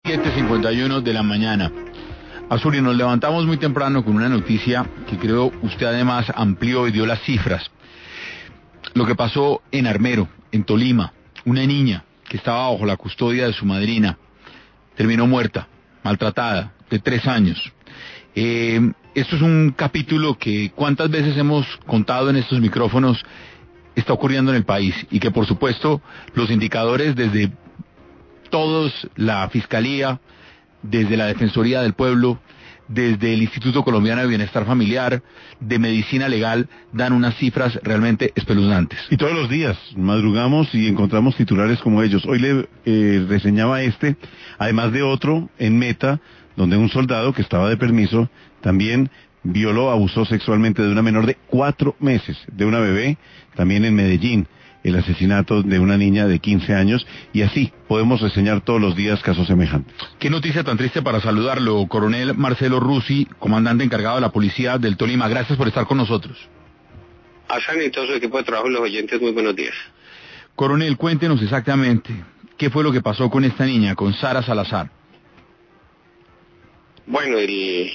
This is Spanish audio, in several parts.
7:51 de la mañana. Azuri, nos levantamos muy temprano con una noticia que creo usted además amplió y dio las cifras. Lo que pasó en Armero, en Tolima, una niña que estaba bajo la custodia de su madrina, terminó muerta, maltratada, de 3 años. Esto es un capítulo que cuántas veces hemos contado en estos micrófonos está ocurriendo en el país y que por supuesto los indicadores desde todos, la Fiscalía, desde la Defensoría del Pueblo, desde el Instituto Colombiano de Bienestar Familiar, de Medicina Legal, dan unas cifras realmente espeluznantes. Y todos los días madrugamos y encontramos titulares como ellos. Hoy le reseñaba además de otro en Meta, donde un soldado que estaba de permiso también violó, abusó sexualmente de una menor de 4 meses, de una bebé, también en Medellín, el asesinato de una niña de 15 años, y así podemos reseñar todos los días casos semejantes. Qué noticia tan triste para saludarlo, coronel Marcelo Rusi, comandante encargado de la policía del Tolima. Gracias por estar con nosotros. Hassan y todo su equipo de trabajo y los oyentes, muy buenos días. Coronel, cuéntenos exactamente qué fue lo que pasó con esta niña, con Sara Salazar. Bueno, el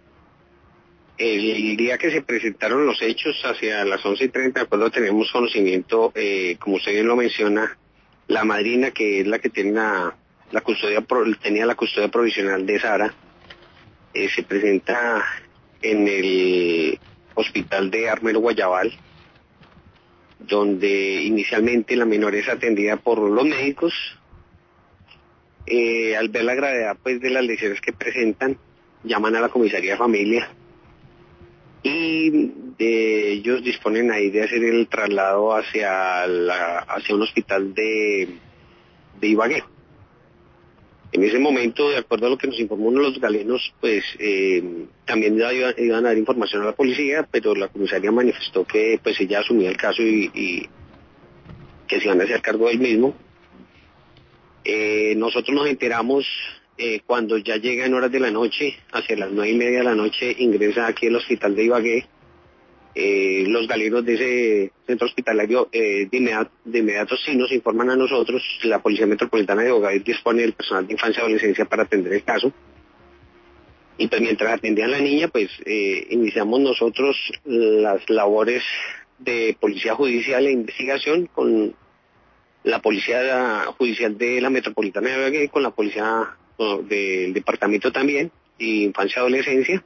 día que se presentaron los hechos, hacia las 11:30, de acuerdo, tenemos conocimiento, como usted bien lo menciona, la madrina, que es la que tiene tenía la custodia provisional de Sara, se presenta en el hospital de Armero Guayabal, donde inicialmente la menor es atendida por los médicos. Al ver la gravedad pues de las lesiones que presentan, llaman a la comisaría de familia y ellos disponen ahí de hacer el traslado hacia un hospital de Ibagué. En ese momento, de acuerdo a lo que nos informó uno de los galenos, pues también iban a dar información a la policía, pero la comisaría manifestó que pues ella asumía el caso y que se iban a hacer cargo del mismo. Nosotros nos enteramos cuando ya llega en horas de la noche, hacia las 9:30 de la noche, ingresa aquí al hospital de Ibagué. Los galenos de ese centro hospitalario de inmediato sí nos informan a nosotros. La Policía Metropolitana de Bogotá dispone del personal de infancia y adolescencia para atender el caso. Y pues mientras atendían a la niña, pues iniciamos nosotros las labores de policía judicial e investigación con la Policía Judicial de la Metropolitana de Ibagué, con la Policía del Departamento también, y Infancia y Adolescencia,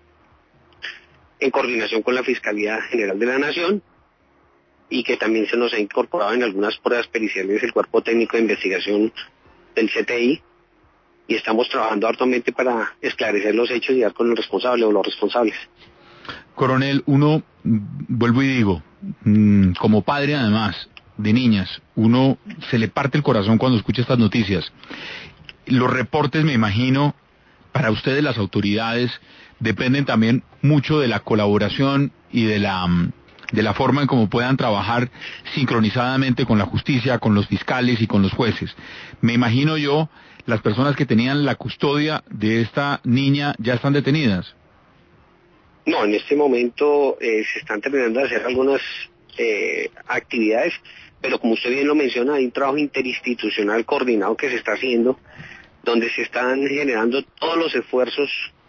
en coordinación con la Fiscalía General de la Nación, y que también se nos ha incorporado en algunas pruebas periciales el Cuerpo Técnico de Investigación del CTI, y estamos trabajando arduamente para esclarecer los hechos y dar con el responsable o los responsables. Coronel, vuelvo y digo, como padre además de niñas, uno se le parte el corazón cuando escucha estas noticias. Los reportes, me imagino, para ustedes las autoridades dependen también mucho de la colaboración y de la forma en cómo puedan trabajar sincronizadamente con la justicia, con los fiscales y con los jueces. Me imagino yo, las personas que tenían la custodia de esta niña ya están detenidas. No, en este momento se están terminando de hacer algunas actividades, pero como usted bien lo menciona, hay un trabajo interinstitucional coordinado que se está haciendo, donde se están generando todos los esfuerzos,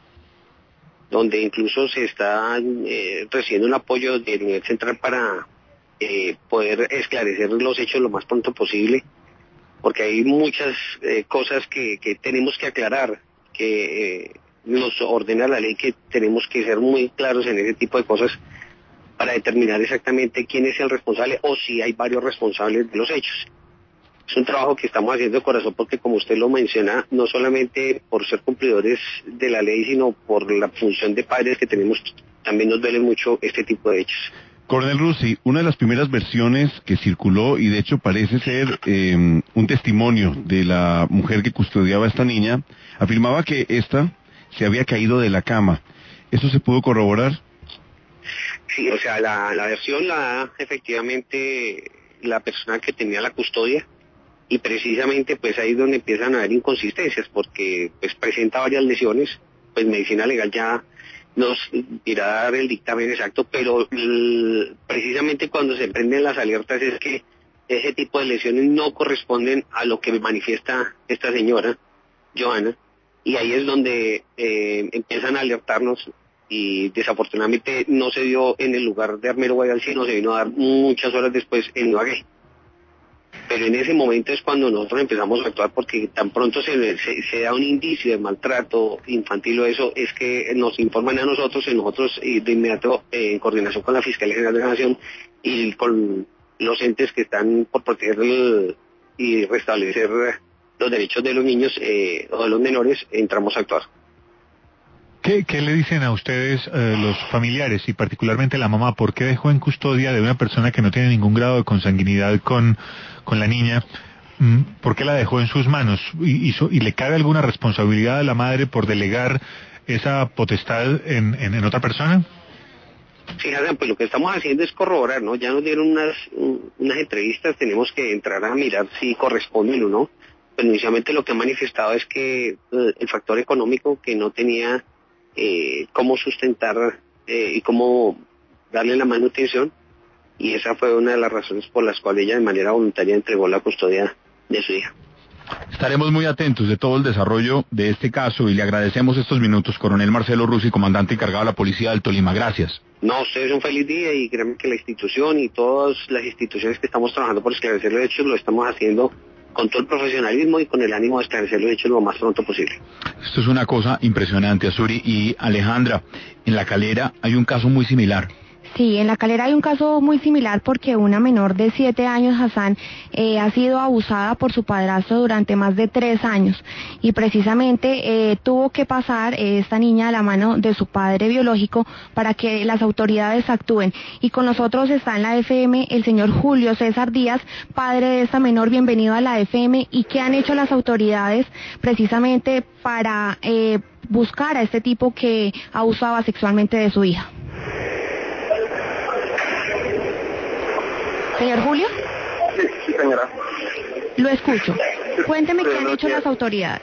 donde incluso se está recibiendo un apoyo del nivel central para poder esclarecer los hechos lo más pronto posible, porque hay muchas cosas que tenemos que aclarar, que nos ordena la ley, que tenemos que ser muy claros en ese tipo de cosas para determinar exactamente quién es el responsable o si hay varios responsables de los hechos. Es un trabajo que estamos haciendo de corazón porque, como usted lo menciona, no solamente por ser cumplidores de la ley, sino por la función de padres que tenemos, también nos duele mucho este tipo de hechos. Coronel Rusi, una de las primeras versiones que circuló, y de hecho parece ser un testimonio de la mujer que custodiaba a esta niña, afirmaba que ésta se había caído de la cama. ¿Eso se pudo corroborar? Sí, o sea, la versión la da efectivamente la persona que tenía la custodia, y precisamente pues ahí es donde empiezan a haber inconsistencias, porque pues presenta varias lesiones. Pues Medicina Legal ya nos irá a dar el dictamen exacto, pero precisamente cuando se prenden las alertas es que ese tipo de lesiones no corresponden a lo que manifiesta esta señora, Johanna, y ahí es donde empiezan a alertarnos, y desafortunadamente no se dio en el lugar de Armero Guayal, sino se vino a dar muchas horas después en Ibagué. Pero en ese momento es cuando nosotros empezamos a actuar, porque tan pronto se da un indicio de maltrato infantil o eso, es que nos informan a nosotros, y nosotros de inmediato, en coordinación con la Fiscalía General de la Nación y con los entes que están por proteger y restablecer los derechos de los niños o de los menores, entramos a actuar. ¿Qué le dicen a ustedes los familiares y particularmente la mamá? ¿Por qué dejó en custodia de una persona que no tiene ningún grado de consanguinidad con la niña? ¿Por qué la dejó en sus manos? ¿Y le cabe alguna responsabilidad a la madre por delegar esa potestad en otra persona? Sí, Hassan, pues lo que estamos haciendo es corroborar, ¿no? Ya nos dieron unas entrevistas, tenemos que entrar a mirar si corresponden o no. Pues inicialmente lo que ha manifestado es que el factor económico, que no tenía cómo sustentar y cómo darle la manutención, y esa fue una de las razones por las cuales ella de manera voluntaria entregó la custodia de su hija. Estaremos muy atentos de todo el desarrollo de este caso y le agradecemos estos minutos, coronel Marcelo Rusi, comandante encargado de la Policía del Tolima. Gracias. No, ustedes un feliz día, y créanme que la institución y todas las instituciones que estamos trabajando por esclarecer los hechos lo estamos haciendo con todo el profesionalismo y con el ánimo de esclarecer los hechos lo más pronto posible. Esto es una cosa impresionante, Azuri. Y Alejandra, en La Calera hay un caso muy similar. Sí, en La Calera hay un caso muy similar porque una menor de 7 años, Hassan, ha sido abusada por su padrastro durante más de 3 años y precisamente tuvo que pasar esta niña a la mano de su padre biológico para que las autoridades actúen. Y con nosotros está en la FM el señor Julio César Díaz, padre de esta menor. Bienvenido a la FM. ¿Y qué han hecho las autoridades precisamente para buscar a este tipo que abusaba sexualmente de su hija? Señor Julio. Sí, señora. Lo escucho. Cuénteme qué han hecho las autoridades.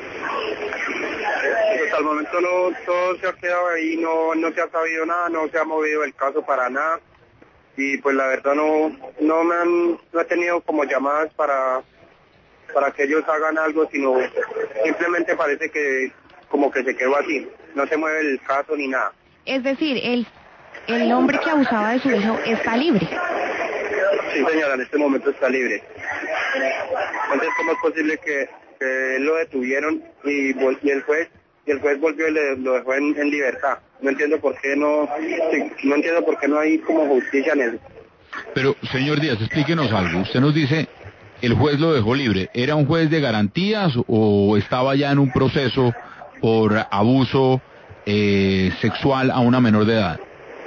Hasta el momento todo se ha quedado ahí, no se ha sabido nada, no se ha movido el caso para nada, y pues la verdad no he tenido como llamadas para que ellos hagan algo, sino simplemente parece que como que se quedó así, no se mueve el caso ni nada. Es decir, el hombre que abusaba de su hijo está libre. Sí, señora, en este momento está libre. Entonces, ¿cómo es posible que lo detuvieron y el juez volvió y lo dejó en libertad? No entiendo por qué no entiendo por qué no hay como justicia en eso. Pero, señor Díaz, explíquenos algo. Usted nos dice, el juez lo dejó libre. ¿Era un juez de garantías o estaba ya en un proceso por abuso sexual a una menor de edad?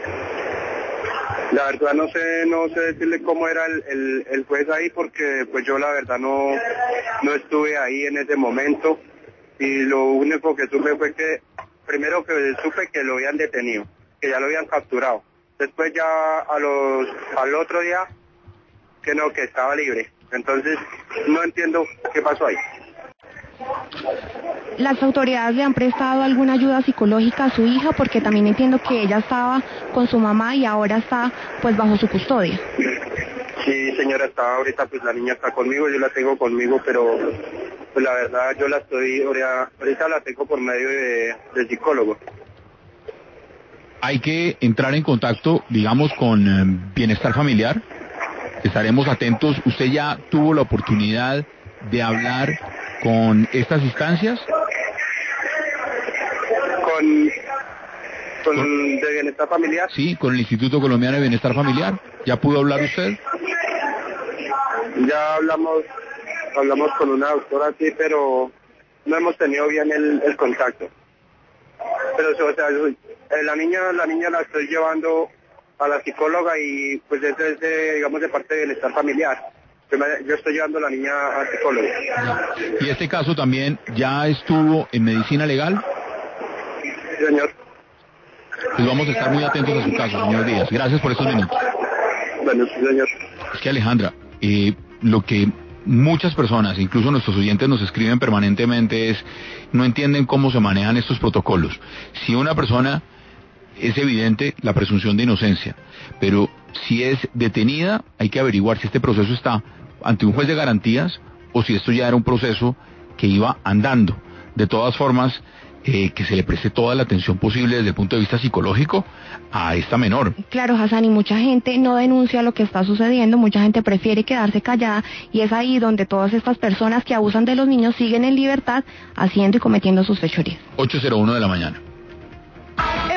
La verdad no sé decirle cómo era el juez ahí, porque pues yo la verdad no estuve ahí en ese momento, y lo único que supe fue que, primero que supe que lo habían detenido, que ya lo habían capturado. Después ya al otro día que estaba libre. Entonces no entiendo qué pasó ahí. ¿Las autoridades le han prestado alguna ayuda psicológica a su hija? Porque también entiendo que ella estaba con su mamá y ahora está pues bajo su custodia. Sí, señora, ahorita pues la niña está conmigo, yo la tengo conmigo, pero pues la verdad yo ahorita la tengo por medio de psicólogo. Hay que entrar en contacto, digamos, con Bienestar Familiar. Estaremos atentos. ¿Usted ya tuvo la oportunidad de hablar con estas instancias? ¿Con de Bienestar Familiar? Sí, con el Instituto Colombiano de Bienestar Familiar. ¿Ya pudo hablar usted? Ya hablamos con una doctora, sí, pero no hemos tenido bien el contacto. Pero o sea, la niña la estoy llevando a la psicóloga, y pues eso es de parte de Bienestar Familiar. Yo estoy llevando a la niña al psicólogo. ¿Y este caso también ya estuvo en medicina legal? Sí, señor. Pues vamos a estar muy atentos a su caso, señor Díaz. Gracias por estos minutos. Bueno, sí, señor. Es que, Alejandra, lo que muchas personas, incluso nuestros oyentes, nos escriben permanentemente es, no entienden cómo se manejan estos protocolos. Si una persona, es evidente la presunción de inocencia, pero si es detenida, hay que averiguar si este proceso está ante un juez de garantías o si esto ya era un proceso que iba andando. De todas formas, que se le preste toda la atención posible desde el punto de vista psicológico a esta menor. Claro, Hassan, y mucha gente no denuncia lo que está sucediendo, mucha gente prefiere quedarse callada, y es ahí donde todas estas personas que abusan de los niños siguen en libertad haciendo y cometiendo sus fechorías. 8:01 de la mañana.